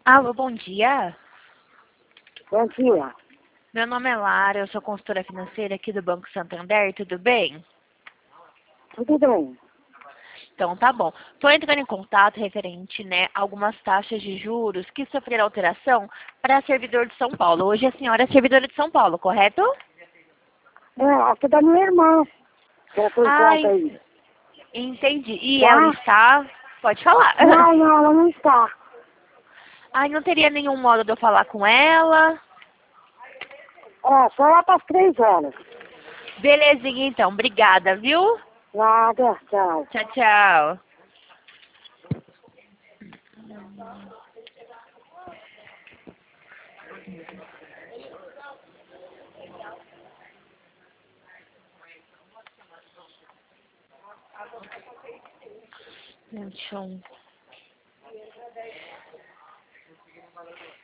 Alô, bom dia. Bom dia. Meu nome é Lara, eu sou consultora financeira aqui do Banco Santander, tudo bem? Tudo bem? Então, tá bom. Estou entrando em contato referente, a algumas taxas de juros que sofreram alteração para servidor de São Paulo. Hoje a senhora é servidora de São Paulo, correto? Aqui da minha irmã. Que ela foi Ai, conta aí. entendi. E ela Tá? está... Pode falar. Não, ela não está. Ai, não teria nenhum modo de eu falar com ela? Só lá para as 3 horas. Belezinha, então. Obrigada, viu? Nada, tchau. Tchau, tchau. Deixa eu...